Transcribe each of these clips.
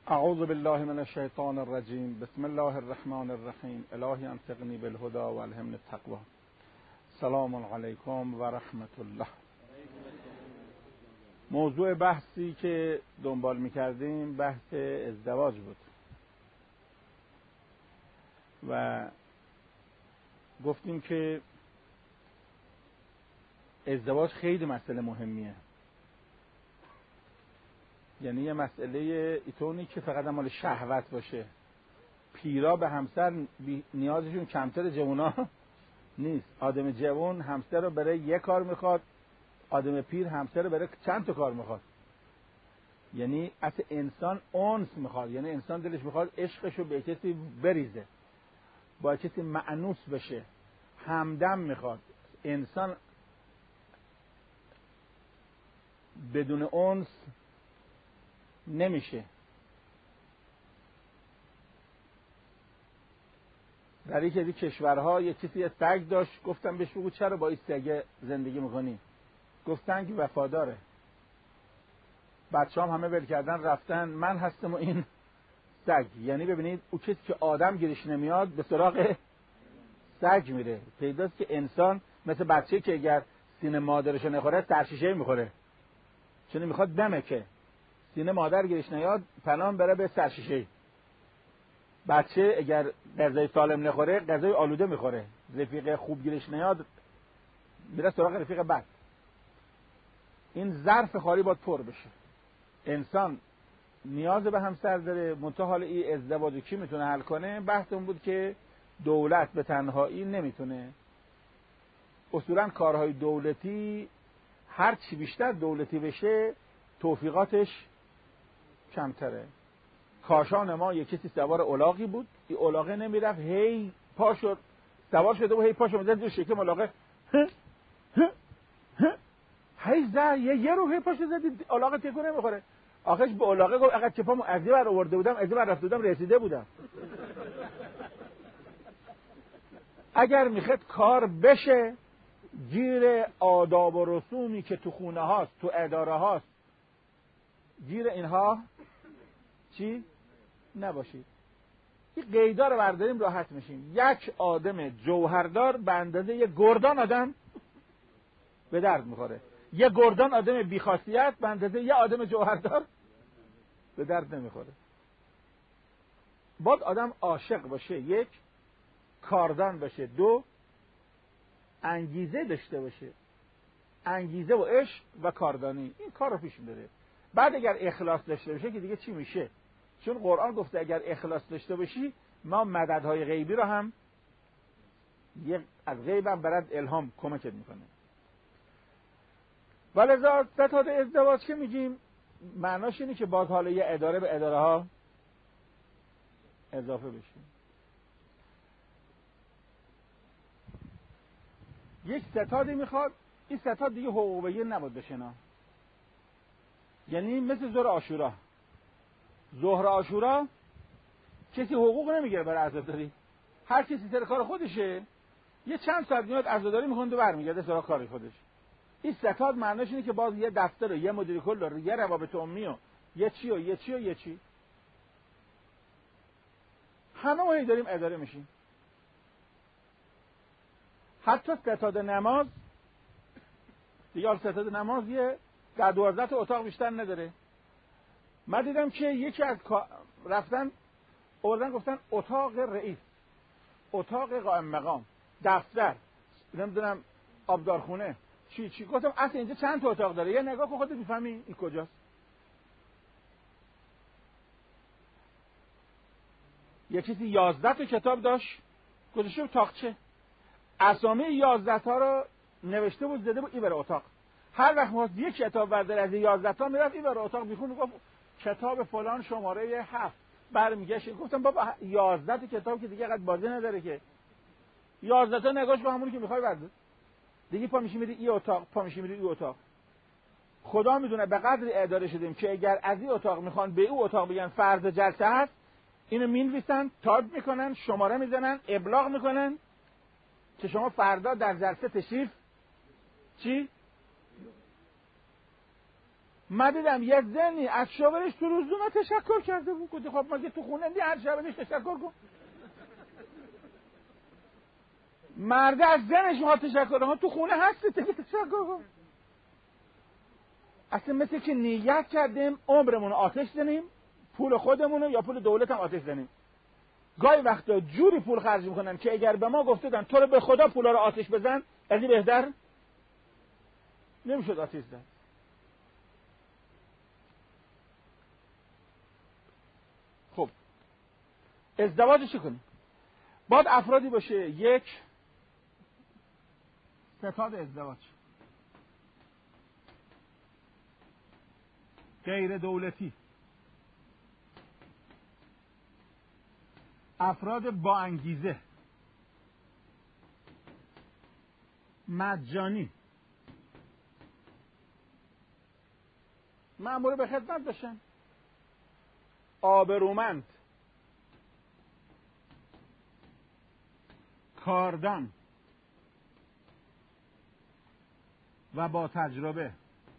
اعوذ بالله من الشیطان الرجیم. بسم الله الرحمن الرحیم. الهی انطقنی بالهدى و الهمنی التقوی. سلام علیکم و رحمت الله. موضوع بحثی که دنبال میکردیم بحث ازدواج بود و گفتیم که ازدواج خیلی مسئله مهمیه. یعنی یه مسئله ایتونی که فقط مال شهوت باشه. پیرا به همسر نیازشون کمتر جوونا نیست. آدم جوون همسر رو برای یک کار میخواد، آدم پیر همسر رو برای چند تا کار میخواد. یعنی اصلا انسان انس میخواد، یعنی انسان دلش میخواد عشقشو به کسی بریزه، با کسی مأنوس بشه، همدم میخواد. انسان بدون انس نمیشه. در یکی از کشورها یک کسی سگ داشت، گفتن بهش بگو چرا با این سگ زندگی میکنی؟ گفت سگ وفاداره. بچه‌ام همه ول کردن رفتن، من هستم و این سگ. یعنی ببینید او کسی که آدم گیرش نمیاد به سراغ سگ میره. پیداست که انسان مثل بچه‌ای که اگر سینه مادرش نخوره سرشیشه میخوره، چون میخواد دمه که سینه مادر گیرش نیاد پناه بره به سرشیشه. بچه اگر غذای سالم نخوره غذای آلوده میخوره، رفیق خوب گیرش نیاد میره سراغ رفیق بد. این ظرف خالی باید پر بشه. انسان نیاز به همسر داره، منتها حال این ازدواج کی میتونه حل کنه؟ بحث اون بود که دولت به تنهایی نمیتونه. اصولا کارهای دولتی هر چی بیشتر دولتی بشه توفیقاتش کمتره. کاشان ما یک کسی سوار الاغی بود، این الاغه نمیرفت، هی پاشو سوار شده و هی پاشو میزد دو شکم الاغه، هی زد یه رو هی پاشو زدی الاغه تکو نمیخوره. آخرش به الاغه گفت اگر چپامو از این ور آورده بودم از این ور رفته بودم رسیده بودم. اگر میخواد کار بشه گیر آداب و رسومی که تو خونه هاست، تو اداره هاست، گیر اینها چی؟ نباشید. این قیدا رو برداریم راحت میشیم. یک آدم جوهردار به اندازه یک گردان آدم به درد میخوره. یک گردان آدم بیخاصیت به اندازه یک آدم جوهردار به درد نمیخوره. باید آدم عاشق باشه، یک، کاردان باشه، دو، انگیزه داشته باشه. انگیزه و عشق و کاردانی این کار رو پیش میبره. بعد اگر اخلاص داشته باشه که دیگه چی میشه؟ چون قرآن گفته اگر اخلاص داشته باشی ما مددهای غیبی رو هم از غیب هم برات الهام کمکت میکنه. ولذا ستاد ازدواج که میگیم معناش اینه که باز حالا یه اداره به اداره ها اضافه بشیم. یک ستادی میخواد، این ستاد دیگه حقوق بگیر نباید بشنا. یعنی مثل ظهر عاشورا. ظهر عاشورا کسی حقوق نمیگیره برای عزاداری، هر کسی سر کار خودشه، یه چند ساعت میاد عزاداری میکنه و برمیگرده سراغ کار خودش. این ستاد معناش اینه که باز یه دفتر و یه مدیر کل و یه روابط عمومی و یه چی و یه چی و یه چی، همه ما داریم اداره میشیم. حتی ستاد نماز دیگه، ستاد نماز یه در 12 تا اتاق بیشتر نداره. من دیدم که یکی از رفتن اوردن گفتن اتاق رئیس، اتاق قائم مقام، دفتر، نمیدونم آبدارخونه، چی گفتم اصلا اینجا چند تا اتاق داره؟ یه نگاه کن خودت میفهمی این کجاست. یه کسی 11 تا کتاب داشت گذاشته بود تاقچه، اسامی 11 تا رو نوشته بود زده بود این بره اتاق. هر وقت ما یک کتاب برداره از 11 تا میرفت این بره اتاق میخونه، گفت کتاب فلان شماره 7 برمیگشت. گفتم بابا 11 تا کتاب که دیگه قد بازی نداره که، 11 تا نگاش به همونی که میخوای بردار دیگه. پا میشی میری این اتاق، پا میشی میری این اتاق. خدا میدونه به قدری اداره شدیم که اگر از این اتاق میخوان به اون اتاق بگن فرض جلسه هست، اینو مینویسن، تایپ میکنن، شماره میزنن، ابلاغ میکنن که شما فردا در جلسه تشریف چی؟ من دیدم یک زنی از شوهرش تو روزنامه تشکر کرده بود. گفت خب مگه تو خونه هر شب تشکر کن. مرد از زنش میخواد تشکر کنه، تو خونه هستی تشکر کن. اصلا مثل که نیت کردیم عمرمون آتش زنیم، پول خودمون یا پول دولت هم آتش زنیم. گاهی وقتا جوری پول خرج میکنن که اگر به ما گفتن تو رو به خدا پولا رو آتش بزن، از این بهتر نمیشد آتش زن. خب ازدواج چی کنیم؟ باید افرادی باشه. یک، ستاد ازدواج، غیر دولتی، افراد با انگیزه، مجانی، مأمور به خدمت باشن، آبرومند، کاردان و با تجربه.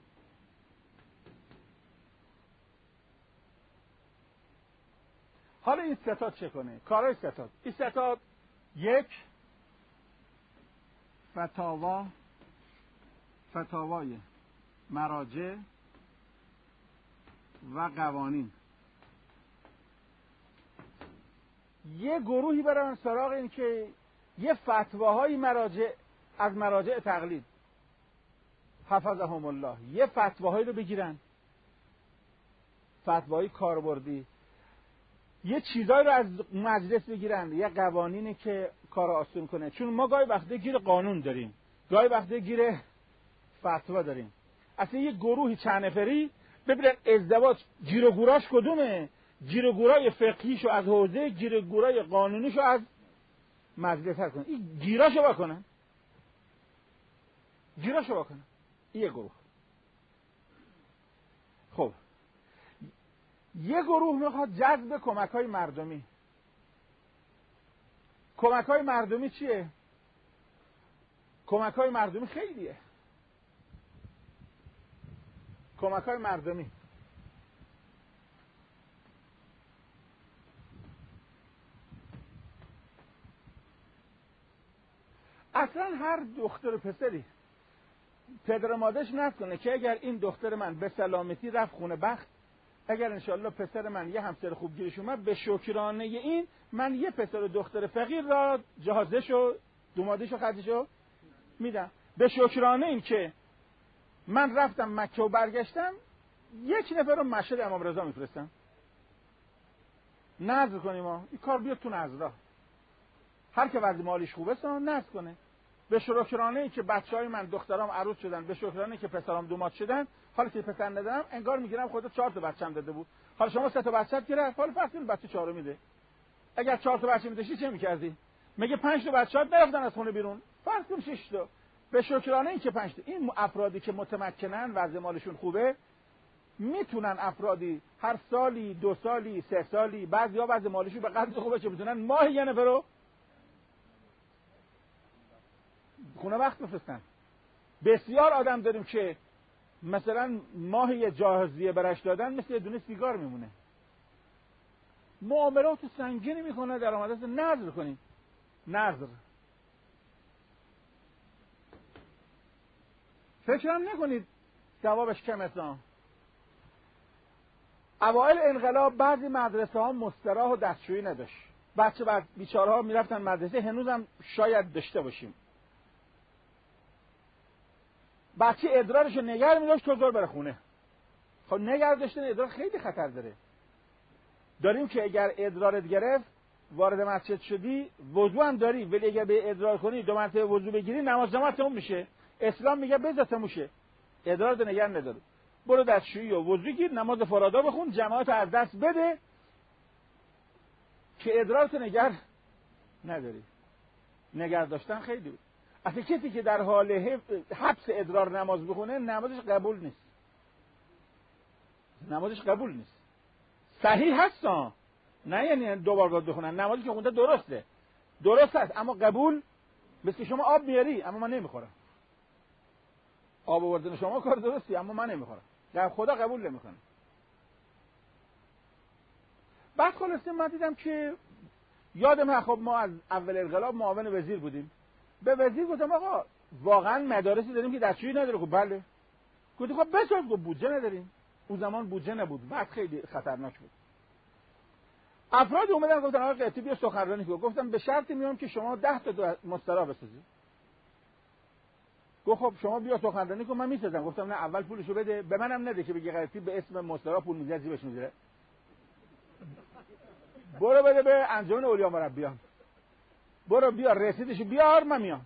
حالا این ستاد چه کنه؟ کارهای ستاد. این ستاد: یک، فتاوای مراجع و قوانین. یه گروهی برن سراغ این که یه فتواهای از مراجع تقلید، حفظهم الله، یه فتواهایی رو بگیرن، فتواهای کاربردی، یه چیزایی رو از مجلس بگیرن، یه قوانینی که کار آسون کنه. چون ما گاهی وقته گیر قانون داریم، گاهی وقته گیر فتوا داریم. اصلا یه گروهی چند نفری ببینن ازدواج گیر و گوراش کدومه، گیر و گورای فقهیشو از حوزه، گیر و گورای قانونیشو از مجلس هست کنن. این گیراشو بکنن، این یه گروه. خب یه گروه میخواد جذب کمک‌های مردمی. کمک‌های مردمی چیه؟ کمک‌های مردمی خیلیه. کمک‌های مردمی اصلا هر دختر پسری پدر مادرش نکنه که اگر این دختر من به سلامتی رفت خونه بخت، اگر انشالله پسر من یه همسر خوب گیرش اومد، به شکرانه این من یه پسر و دختر فقیر را جهازش و دومادش و خرجشو میدم. به شکرانه این که من رفتم مکه و برگشتم، یک نفر رو مشهد امام رضا میفرستم. نذر کنیم این کار بیاد تو نذرا. هر که وضع مالیش خوبه نذر کنه. به شکرانه ای که بچهای من دخترام عروس شدن، به شکرانه ای که پسرام دوماد شدن، حالا که پسر ندارم انگار میگیرم خدا 4 تا بچه‌م داده بود. حالا شما 3 تا بچه‌ت گرفت، حالا فرض کن بچه 4 میده. اگر 4 تا بچه میداشی چه می‌کردی؟ میگه 5 تا بچه‌ات نرفتن از خونه بیرون، فرض کن 6 تا. به شکرانه ای که 5 تا. این افرادی که متمکنن، وضع مالشون خوبه، میتونن افرادی هر سالی، 2 سالی، 3 سالی، بعضیا وضع مالشون به قدر خوبه که میتونن ماهی یه نفر رو خونه وقت بفرستن. بسیار آدم داریم که مثلا ماهی یه جاهزیه برش دادن مثل یه دونه سیگار میمونه. معاملات سنگینی میکنه، درآمدش نذر کنیم. نذر فکرم نکنید ثوابش کم است. اوایل انقلاب بعضی مدرسه ها مستراح و دستشویی نداشت. بچه بیچاره ها میرفتن مدرسه، هنوزم شاید داشته باشیم. بچه ادرارش رو نگر میداشت تا زور بره خونه. خب نگر داشتن ادرار خیلی خطر داره. داریم که اگر ادرارت گرفت وارد مسجد شدی وضو هم داری، ولی اگر به ادرار کنی 2 مرتبه وضو بگیری نماز تموم میشه. اسلام میگه بذات موشه، ادرارت نگر نداره. برو دستشویی و وضو گیر، نماز فرادا بخون، جماعت از دست بده که ادرارت نگر نداری. نگر داشتن خیلی بود. اصلا کسی که در حال حبس ادرار نماز بخونه نمازش قبول نیست. نمازش قبول نیست. صحیح هست نه، یعنی 2 بار بخونن، نمازی که خونده درست هست، اما قبول مثل شما آب میاری اما من نمیخورم. آب آوردن شما کار درستی اما من نمیخورم. خدا قبول نمیکنه. بعد خلاصه من دیدم که یادم خب ما از اول انقلاب معاون وزیر بودیم. به وزیر گفتم آقا واقعا مدارسی داریم که دستشویی نداره؟ گفت بله. گفتم خب بساز. گفت بودجه نداریم. اون زمان بودجه نبود، بعد خیلی خطرناک بود. افراد اومدن گفتن آقا قیتی بیا سخنرانی کن. گفتم به شرطی میام که شما 10 تا مسترا بسازید. گفت خب شما بیا سخنرانی کن من میسازم. گفتم نه اول پولشو بده، به منم نده که بگی قیتی به اسم مسترا پول میذاره جیبش میذاره. برو بده به انجمن اولیا مربیان، برو بیار رسیدشو بیار من میام.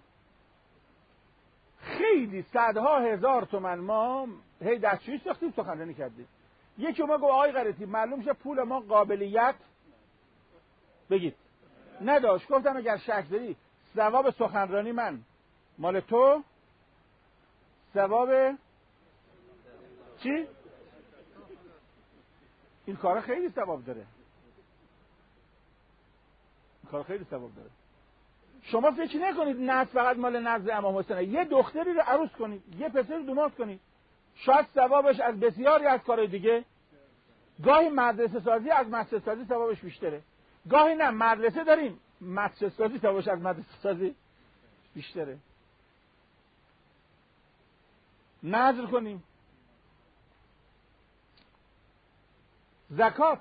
خیلی صدها هزار تومن ما هی دستشویی ساختیم سخنرانی کردیم. یکی ما گفت آقای قرتی معلوم شه پول ما قابلیت بگید نداشت. گفتم اگر شک داری ثواب سخنرانی من مال تو، ثواب چی؟ این کار خیلی ثواب داره. کار خیلی ثواب داره. شما فکر نکنید ناز فقط مال نزد امام حسینه. یه دختری رو عروس کنید، یه پسر رو داماد کنید، شاید ثوابش از بسیاری از کارهای دیگه. گاهی مدرسه سازی از مدرسه سازی ثوابش بیشتره. گاهی نه مدرسه داریم مدرسه سازی ثوابش از مدرسه سازی بیشتره. نذر کنیم. زکات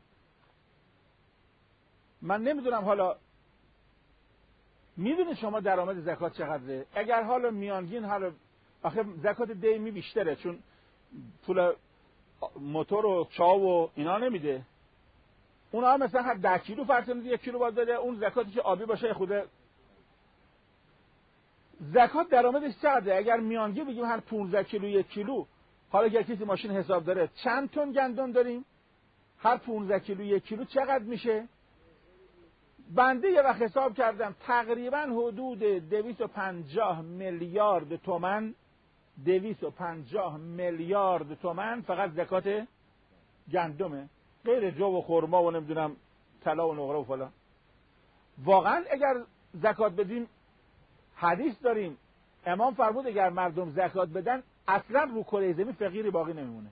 من نمیدونم حالا میدونید شما درآمد زکات چقدره؟ اگر حالا میانگین حالا آخه زکات دیمی بیشتره چون پول موتور و چاو و اینا نمیده. اونا مثلا هر 10 کیلو فرض کنید 1 کیلو باید بده. اون زکاتی که آبی باشه خوده. زکات درآمدش چقدره؟ اگر میانگین بگیم هر 15 کیلو 1 کیلو، حالا اگر کسی ماشین حساب داره چند تن گندم داریم؟ هر 15 کیلو 1 کیلو چقدر میشه؟ بنده یه وقت حساب کردم تقریبا حدود 250 میلیارد تومان 250 میلیارد تومان فقط زکات گندمه، غیر جو و خرما و نمیدونم طلا و نقره و فلان. واقعا اگر زکات بدیم، حدیث داریم امام فرمود اگر مردم زکات بدن اصلا رو کره زمین فقیری باقی نمیمونه.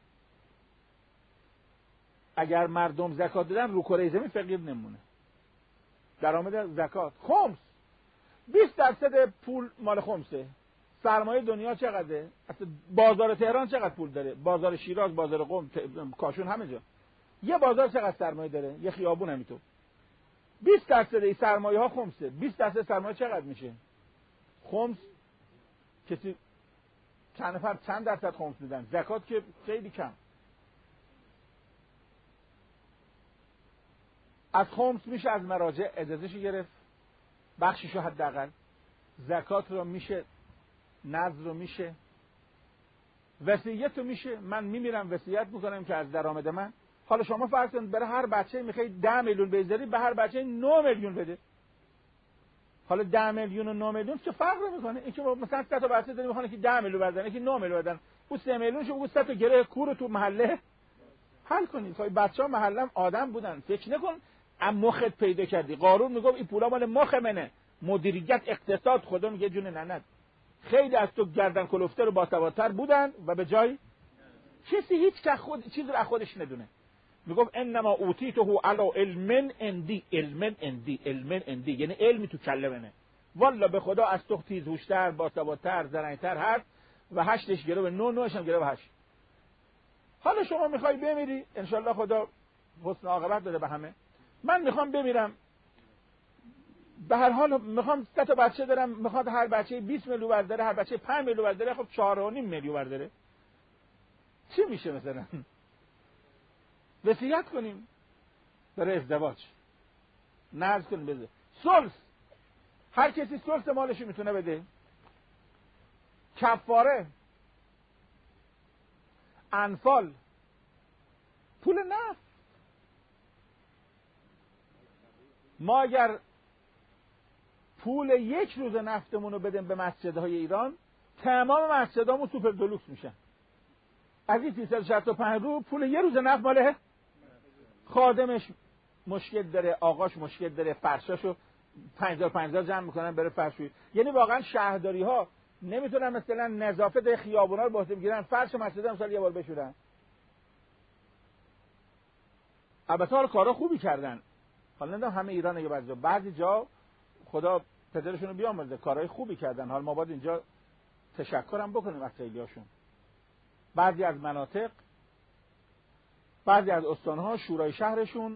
اگر مردم زکات بدن رو کره زمین فقیر نمیمونه. درآمد زکات خمس 20% پول مال خمسه. سرمایه دنیا چقدره؟ اصلا بازار تهران چقدر پول داره؟ بازار شیراز، بازار قم، کاشون، همه جا یه بازار چقدر سرمایه داره؟ یه خیابون همینطور. 20% این سرمایه ها خمسه. 20% سرمایه چقدر میشه؟ خمس کسی چند نفر چند درصد خمس میدن؟ زکات که خیلی کم. از خمس میشه از مراجع اجازهشو گرفت، بخششو حداقل. زکات رو میشه، نذر رو میشه، وصیت رو میشه. من میمیرم وصیت میکنم که از درآمد من، حالا شما فرض کنید برای هر بچه میخواید 10 میلیون بذاری، به هر بچه 9 میلیون بده. حالا 10 میلیون و 9 میلیون چه فرق میکنه؟ این که مثلا 100 تا بچه داریم میخوان که 10 میلیون بدن، که 9 میلیون بدن، اون 3 میلیون شو بگو 100 تا گره کور تو محله حل کنید. خب بچه‌ها محلم آدم بودن. فکر نکن مخت پیدا کردی. قارون میگفت این پولا مال مخ منه. مدیریت اقتصاد. خدا میگه جون ننت. خیلی از تو گردن کلفته رو باسوادتر بودن و به جای کسی هیچ که خود چیز رو از خودش ندونه. میگفت انما اوتیته علی علم عندی. علم عندی، علم عندی یعنی علمی تو کله منه. والله به خدا از تو تیز هوشتر، باسوادتر، زرنگتر هست و 8ش گرو به 9 9ش هم گرو به 8. حالا شما میخوای بمیری، انشالله خدا حسن عاقبت بده به همه. من میخوام بمیرم، به هر حال میخوام 3 تا بچه دارم، میخواد هر بچه 20 میلیون برداره، هر بچه 5 میلیون برداره، خب 4.5 میلیون برداره. چی میشه مثلا؟ وصیت کنیم برای ازدواج، نذر کنیم بده. ثلث، هر کسی ثلث مالش میتونه بده. کفاره، انفال، پول نفت. ما اگر پول 1 روز نفتمون رو بدیم به مسجدهای ایران، تمام مسجدامون سوپر دلوکس میشن. از این 365 رو پول 1 روز نفت ماله. خادمش مشکل داره، آقاش مشکل داره، فرشاشو 50 جمع میکنن بره فرشویی. یعنی واقعا شهرداری ها نمیتونن مثلا نظافت خیابونا رو به عهده بگیرن، فرش مسجد امسال یه بار بشورن. البته حالا کارا خوبی کردن، حالا نمیدونم همه ایران یا بعضی جا خدا پدرشون رو بیامرزه کارهای خوبی کردن. حالا ما باید اینجا تشکرم بکنیم از خیلیاشون. بعضی از مناطق، بعضی از استانها شورای شهرشون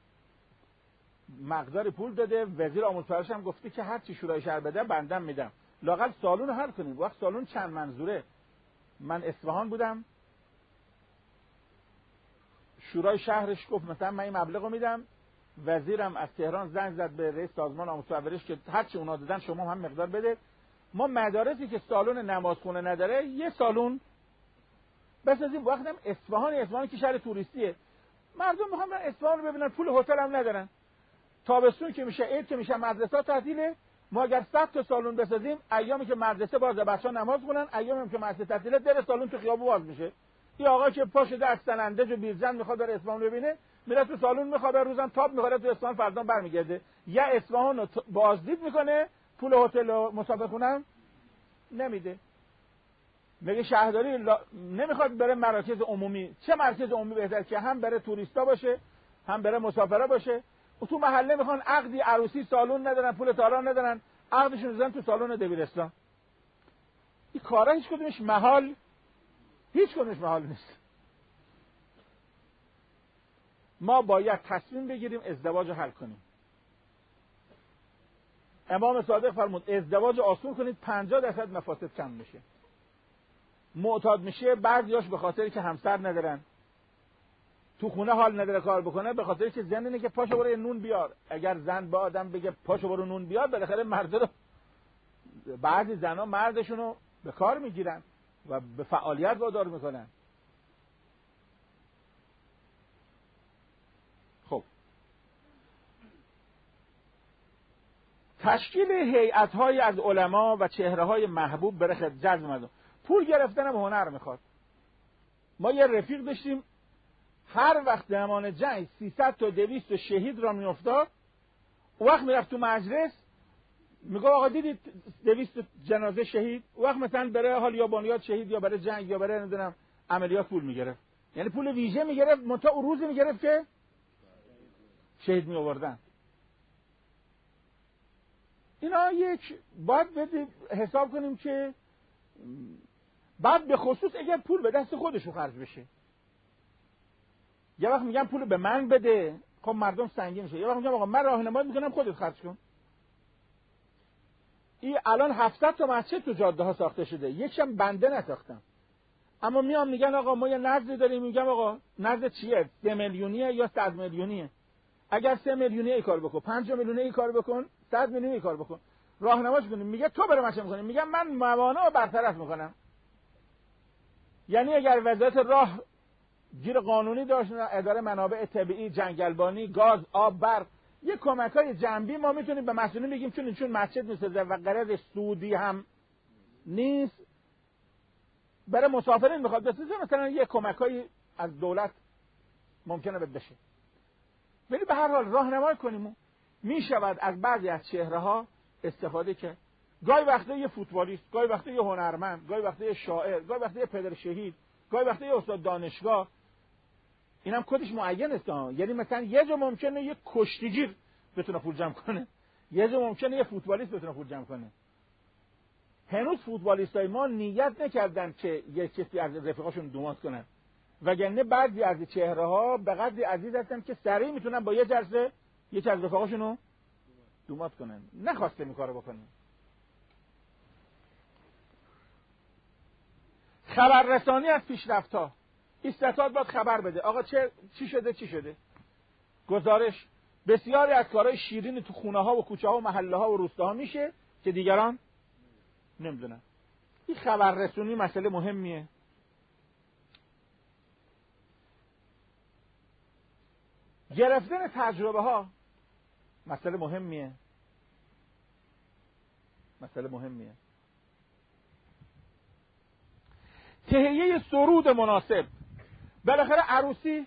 مقدار پول داده، وزیر آموزش پرورش هم گفته که هر چی شورای شهر بده بندم میدم، لااقل سالن رو حل کنیم. وقت سالن چند منظوره. من اصفهان بودم، شورای شهرش گفت مثلا من این مبلغ رو میدم، وزیرم از تهران زنگ زد به رئیس سازمان آموزش پرورش که هر چی اونا دادن شما هم مقدار بده. ما مدارسی که سالن نمازخونه نداره یه سالن بسازیم. وقتی هم اصفهان که شهر توریستیه، مردم میخوان برن اصفهان رو ببینن، پول هتل هم ندارن. تابستون که میشه، عید که میشه، مدرسه تعطیله. ما اگر 100 تا سالن بسازیم، ایامی که مدرسه بازه بچه‌ها نماز خونن، ایامی که مدرسه تعطیله در سالن تو خیابون باز میشه. این آقا که پا شده از سنندج و بیرزن میخواد بره اصفهان ببینه، میره تو سالن میخواد، روزم تاپ میخوره تو اصفهان، فردا برمیگرده. یا اصفهان رو بازدید میکنه، پول هتل و مسافرخونه هم نمیده. میگه شهرداری نمیخواد بره مراکز عمومی. چه مرکز عمومی بهتر که هم بره توریستا باشه، هم بره مسافرا باشه. و تو محله میخوان عقدی عروسی سالن ندارن، پول تالار ندارن، عقدشون رو تو سالن دبیرستان. این کارا هیچ کدومش محال نیست. ما باید تصمیم بگیریم ازدواج رو حل کنیم. امام صادق فرمود ازدواج آسون کنید 50% مفاسد کم میشه. معتاد میشه بعضیاش به خاطری که همسر ندارن، تو خونه حال نداره کار بکنه، به خاطری که زن اینه که پاشو برو نون بیار. اگر زن به آدم بگه پاشو برو نون بیار، بالاخره مرد رو، بعضی زنا مردشون رو به کار میگیرن و به فعالیت وادار میکنن. خب تشکیل هیئت‌های از علما و چهره‌های محبوب برای جذب مردم. پول گرفتن هم هنر میخواد. ما یه رفیق داشتیم، هر وقت زمان جنگ 300 تا 200 شهید را میافتاد، وقت میرفت تو مجلس میگه آقا دیدید 200 جنازه شهید، وقت مثلا برای حال یا بنیاد شهید یا برای جنگ یا برای نمیدونم عملیات پول میگرفت. یعنی پول ویژه میگرفت، منتها اون روز میگرفت که شهید می آوردن. اینا یک باید حساب کنیم که بعد به خصوص اگر پول به دست خودشو خرج بشه. یه وقت میگم پول به من بده، خب مردم سنگین میشه. یه وقت میگم آقا من راهنمایی میکنم خودت خرج کن. این الان 700 تا مسجد تو جاده ها ساخته شده، یکم بنده نساختم. اما میام میگن آقا ما یه نظری داریم، میگم آقا نظر چیه؟ 3 میلیونیه یا 100 میلیونیه؟ اگر 3 میلیونیه این کار بکن، 5 میلیونیه این کار بکن، 100 میلیونیه این کار بکن. راهنماش کنیم. میگه تو برای من چه میکنی؟ میگم من موانع رو برطرف میکنم. یعنی اگر وزارت راه گیر قانونی داشت، اداره منابع طبیعی، جنگلبانی، گاز، آب، برق، یه کمک‌های جنبی ما میتونیم به مسئولین بگیم چون مسجد میسازه و قرض سودی هم نیست، برای مسافرین میخواد بسازه، مثلا یه کمک‌های از دولت ممکنه بشه. ولی به هر حال راهنمایی کنیم. میشود از بعضی از چهره‌ها استفاده کرد. گاهی وقتا یه فوتبالیست، گاهی وقتا یه هنرمند، گاهی وقتا یه شاعر، گاهی وقتا یه پدر شهید، گاهی وقتا یه استاد دانشگاه. اینم کدش معین است. یعنی مثلا یه جا ممکنه یه کشتیگیر بتونه پول جمع کنه، یه جا ممکنه یه فوتبالیست بتونه پول جمع کنه. هنوز فوتبالیستای ما نیت نکردن که یه کسی از رفیقاشون دومات کنن، وگرنه بعضی از چهره‌ها به قدری عزیز هستن که سریع میتونن با یه جلسه یکی از رفیقاشون رو دومات کنن. نخواسته این کارو بکنن. خبررسانی از پیشرفت‌ها. استاد باید خبر بده. آقا چی شده؟ گزارش. بسیاری از کارهای شیرین تو خونه‌ها و کوچه‌ها و محله‌ها و روستاها میشه که دیگران نمیدونن. این خبررسانی مسئله مهمیه. گرفتن تجربه‌ها مسئله مهمیه. تهیه سرود مناسب. بالاخره عروسی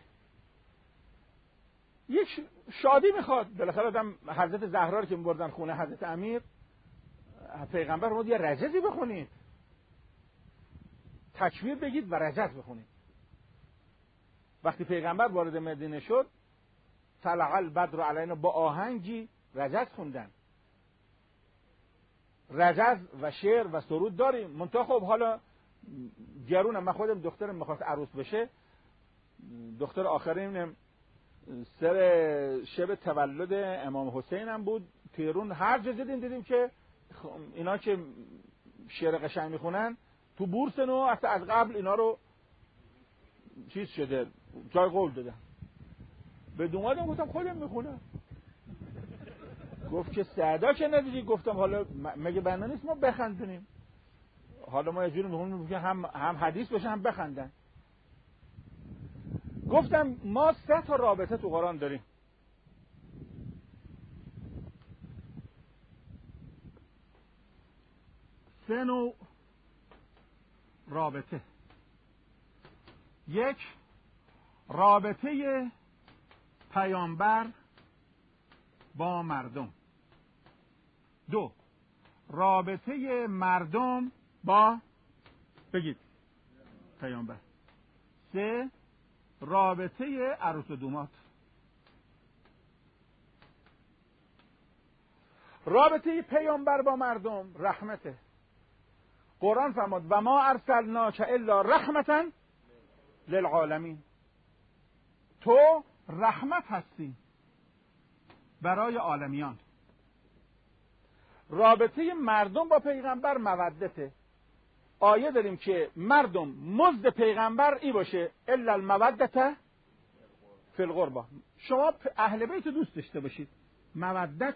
یک شادی میخواد. بالاخره آدم حضرت زهرا رو که می‌بردن خونه حضرت امیر، پیغمبر فرمود یه رجزی بخونید. تکبیر بگید و رجز بخونید. وقتی پیغمبر وارد مدینه شد طلع البدر علینا با آهنگی رجز خوندن. رجز و شعر و سرود داریم، منتها خب حالا گرونم. من خودم دخترم میخواست عروس بشه، دختر آخرین سر شب تولد امام حسین هم بود. تهران هر جا دیدیم که اینا که شعر قشنگ میخونن تو بورس نو اصلا از قبل اینا رو چیز شده، جای قول دادن. به دومادم گفتم خودم میخونم. گفت که سعدا که ندیدی؟ گفتم حالا مگه بنده نیست ما بخندونیم؟ حالا ما یه جوری میخونیم که هم حدیث بشه هم بخندن. گفتم ما 3 تا رابطه تو قرآن داریم. سه نوع رابطه. یک، رابطه پیامبر با مردم. 2، رابطه مردم با بگید پیامبر. 3، رابطه عروس و دومات. رابطه پیامبر با مردم رحمته. قرآن فرمود و ما ارسلناک الا رحمتا للعالمین. تو رحمت هستی برای عالمیان. رابطه مردم با پیغمبر مودته. آیه داریم که مردم مزد پیغمبر ای باشه الا المودته فی القربى. شما اهل بیت دوست داشته باشید، مودت.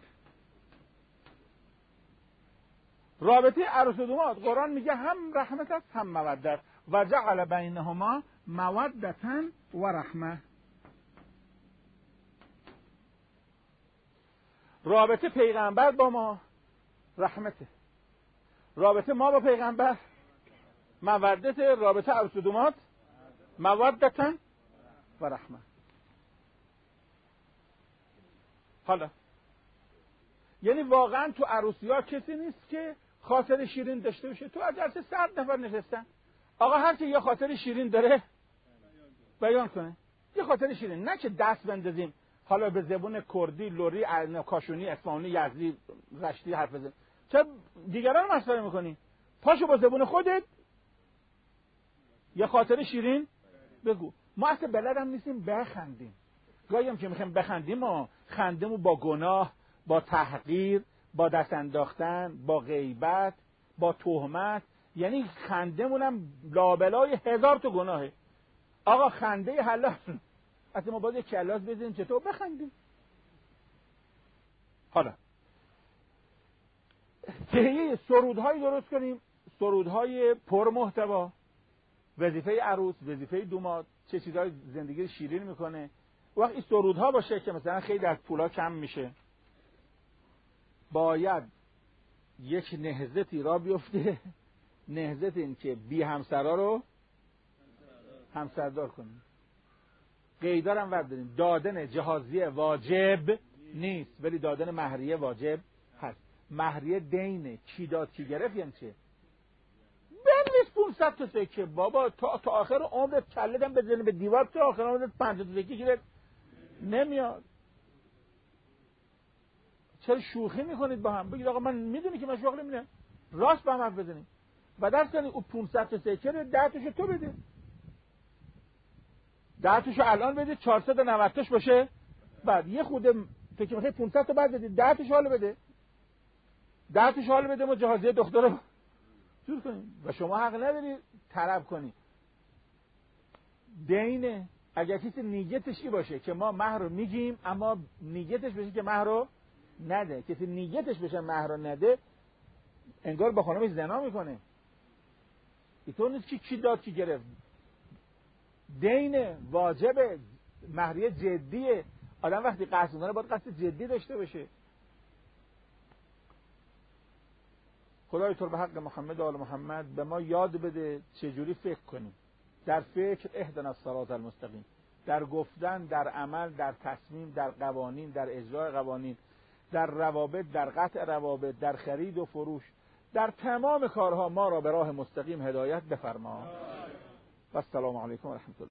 رابطه عروس و دومات قرآن میگه هم رحمت است هم مودت. و جعل بینهما مودتا و رحمه. رابطه پیغمبر با ما رحمته، رابطه ما با پیغمبر مودت، رابطه عروس و دومات مودتا و رحمه. حالا یعنی واقعا تو عروسی ها کسی نیست که خاطر شیرین داشته باشه. تو از جلسه 100 نفر نشستن، آقا هر کی یه خاطر شیرین داره بیان کنه. یه خاطر شیرین، نه که دست بندازیم حالا به زبون کردی، لوری، کاشونی، اصفهانی، یزدی، رشتی حرف بزن. چه دیگران رو مسخره میکنی؟ پاشو با زبون خودت یه خاطر شیرین بگو. ما اصلا بلد هم نیستیم بخندیم. گاهی هم که میخوایم بخندیم ما خندمو با گناه، با تحقیر، با دست انداختن، با غیبت، با تهمت، یعنی خندمونم لابلای 1000 تا گناهه. آقا خنده حلال. اصلا ما باید یک کلاس بزنیم چطور بخندیم. حالا تهیه سرودهایی درست کنیم، سرودهای پر محتوا. وظیفه عروس، وظیفه دوماد، چه چیزای زندگی شیرین میکنه. وقت این سرودها باشه که مثلا خیلی از پولا کم میشه، باید یک نهضتی را بیفته. نهضت این که بی همسرا رو همسردار کنیم. قیدار هم ورداریم. دادن جهازیه واجب نیست ولی دادن مهریه واجب هست. مهریه دینه، کی داد کی گرفت یعنی چه؟ بنویس 500 تا سکه بابا، تا آخر عمرت کله‌دم بزنی به دیوار، تا آخر عمرت 50 تا سکه گیرت نمیاد. چرا شوخی میکنید با هم؟ بگید آقا من میدونی که من شوخی نمی‌کنم، راست با هم حرف بزنیم. و درس کنید اون 500 تا سکه رو 10 تاشو تو بده، 10 تاشو الان بده، 490 تاش باشه بعد. یه خود تو که میخوای 500 تا بعد بدی، 10 تاشو حالا بده، 10 تاشو حالا بده، ما جهازیه دختر رو جور کنیم. و شما حق نداری طلب کنی. دینه. اگر کسی نیتش این باشه که ما مهر رو میگیم اما نیتش بشه که مهر رو نده، کسی نیتش بشه مهر رو نده، انگار با خانمش زنا میکنه. اینطور نیست که کی داد کی گرفت. دینه، واجبه، مهریه جدیه. آدم وقتی قصد میکنه باید قصد جدی داشته باشه. خدای تو به حق محمد و آل محمد به ما یاد بده چجوری فکر کنیم. در فکر اهدنا الصراط المستقیم، در گفتن، در عمل، در تصمیم، در قوانین، در اجرای قوانین، در روابط، در قطع روابط، در خرید و فروش، در تمام کارها ما را به راه مستقیم هدایت بفرما. و السلام علیکم و رحمت الله.